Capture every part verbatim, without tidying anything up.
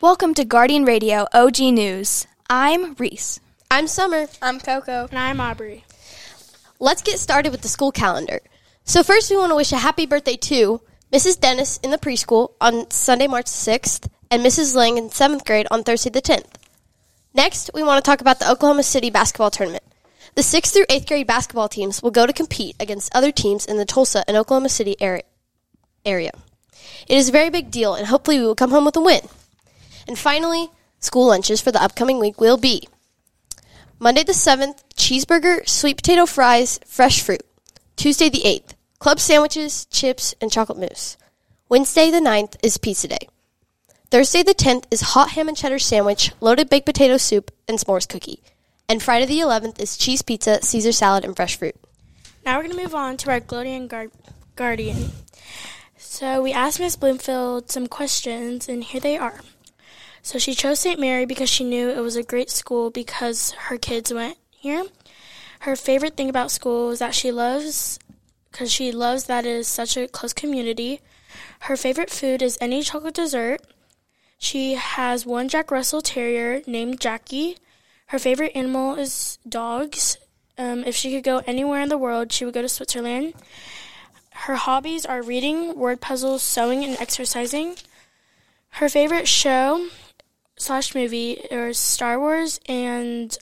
Welcome to Guardian Radio O G News. I'm Reese. I'm Summer. I'm Coco. And I'm Aubrey. Let's get started with the school calendar. So first we want to wish a happy birthday to Missus Dennis in the preschool on Sunday, March sixth, and Missus Lang in seventh grade on Thursday the tenth. Next, we want to talk about the Oklahoma City basketball tournament. The sixth through eighth grade basketball teams will go to compete against other teams in the Tulsa and Oklahoma City area. It is a very big deal, and hopefully we will come home with a win. And finally, school lunches for the upcoming week will be Monday the seventh, cheeseburger, sweet potato fries, fresh fruit. Tuesday the eighth, club sandwiches, chips, and chocolate mousse. Wednesday the ninth is pizza day. Thursday the tenth is hot ham and cheddar sandwich, loaded baked potato soup, and s'mores cookie. And Friday the eleventh is cheese pizza, Caesar salad, and fresh fruit. Now we're going to move on to our Glodian Guard- Guardian. So we asked Miss Bloomfield some questions, and here they are. So she chose Saint Mary because she knew it was a great school because her kids went here. Her favorite thing about school is that she loves, because she loves that it is such a close community. Her favorite food is any chocolate dessert. She has one Jack Russell Terrier named Jackie. Her favorite animal is dogs. Um, if she could go anywhere in the world, she would go to Switzerland. Her hobbies are reading, word puzzles, sewing, and exercising. Her favorite show slash movie is Star Wars and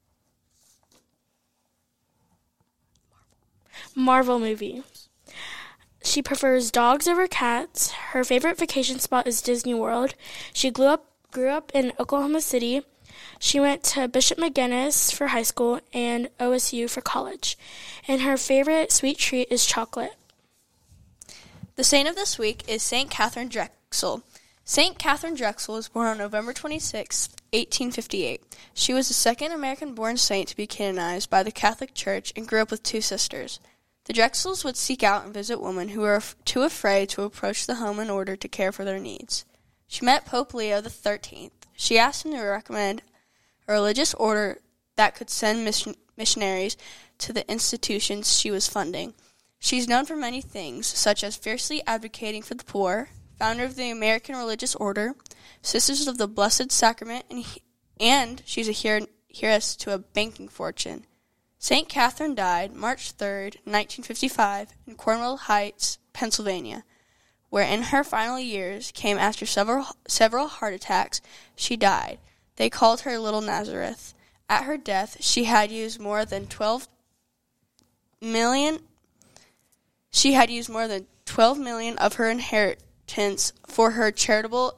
Marvel movies. She prefers dogs over cats. Her favorite vacation spot is Disney World. She grew up grew up in Oklahoma City. She went to Bishop McGuinness for high school and O S U for college. And her favorite sweet treat is chocolate. The saint of this week is Saint Catherine Drexel. Saint Catherine Drexel was born on November twenty-sixth, eighteen fifty-eight. She was the second American-born saint to be canonized by the Catholic Church and grew up with two sisters. The Drexels would seek out and visit women who were af- too afraid to approach the home in order to care for their needs. She met Pope Leo the thirteenth. She asked him to recommend a religious order that could send mission- missionaries to the institutions she was funding. She's known for many things, such as fiercely advocating for the poor, founder of the American Religious Order, Sisters of the Blessed Sacrament, and, he, and she's a heir, heiress to a banking fortune. Saint Catherine died March third, nineteen fifty-five, in Cornwall Heights, Pennsylvania, where in her final years came after several several heart attacks. She died. They called her Little Nazareth. At her death, she had used more than twelve million. She had used more than twelve million of her inheritance for her charitable.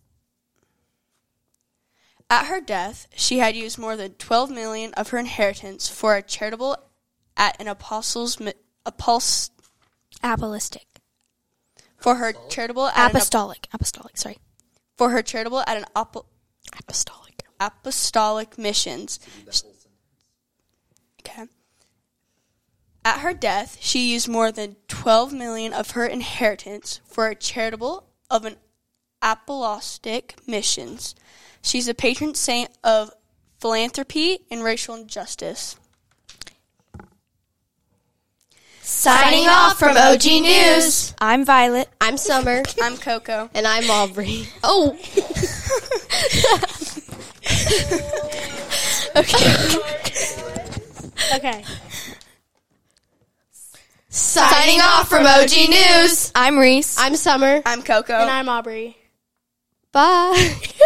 At her death, she had used more than twelve million of her inheritance for a charitable at an apostles apost, Apostolic. For her charitable at Apostolic. An, Apostolic, sorry. For her charitable at an op, Apostolic. Apostolic missions. Okay. At her death, she used more than twelve million of her inheritance for a charitable of an apostolic missions. She's a patron saint of philanthropy and racial injustice. Signing off from O G News. I'm Violet. I'm Summer. I'm Coco. And I'm Aubrey. Oh. Okay. Okay. Signing off from O G News. I'm Reese. I'm Summer. I'm Coco. And I'm Aubrey. Bye.